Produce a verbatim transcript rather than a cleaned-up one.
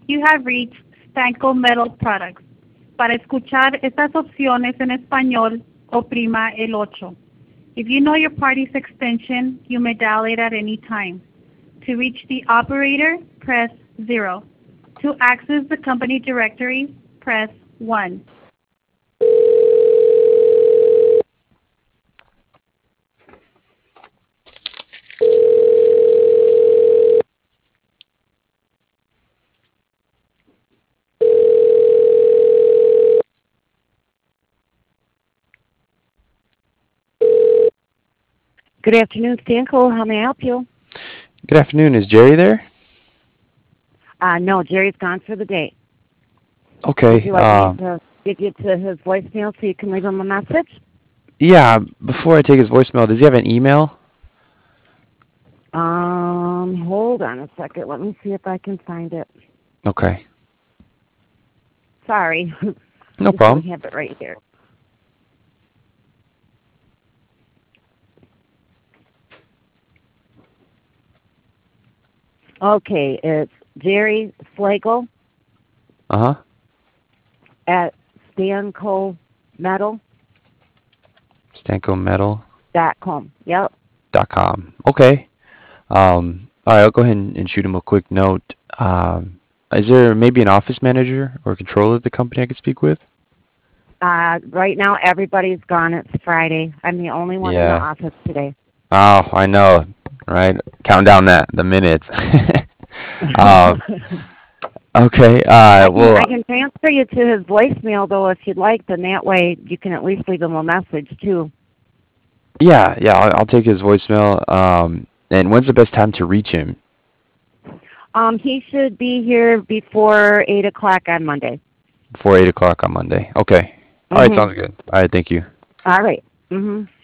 You have reached Stanco Metal Products. Para escuchar estas opciones en español, oprima el ocho. If you know your party's extension, you may dial it at any time. To reach the operator, press zero. To access the company directory, press one. Good afternoon, Stanco. How may I help you? Good afternoon. Is Jerry there? Uh, no, Jerry's gone for the day. Okay. Would you like Uh, me to give you to his voicemail so you can leave him a message? yeah. Before I take his voicemail, does he have an email? Um, hold on a second. Let me see if I can find it. Okay. Sorry. No I problem. don't have it right here. Okay, it's Jerry Slagle Uh huh. at stanco metal Stanco Metal dot com. Yep. dot com. Okay. Um. All right. I'll go ahead and, and shoot him a quick note. Um. Is there maybe an office manager or controller of the company I could speak with? Uh, right now, everybody's gone. It's Friday. I'm the only one in the Yeah. office today. Oh, I know. Right. Count down that the minutes. um. Okay. Uh. I can Well. I can transfer you to his voicemail though if you'd like. Then that way you can at least leave him a message too. Yeah. Yeah. I'll, I'll take his voicemail. Um. And when's the best time to reach him? Um, he should be here before eight o'clock on Monday. Before eight o'clock on Monday. Okay. All right. Mhm. Sounds good. All right. Thank you. All right. Mhm.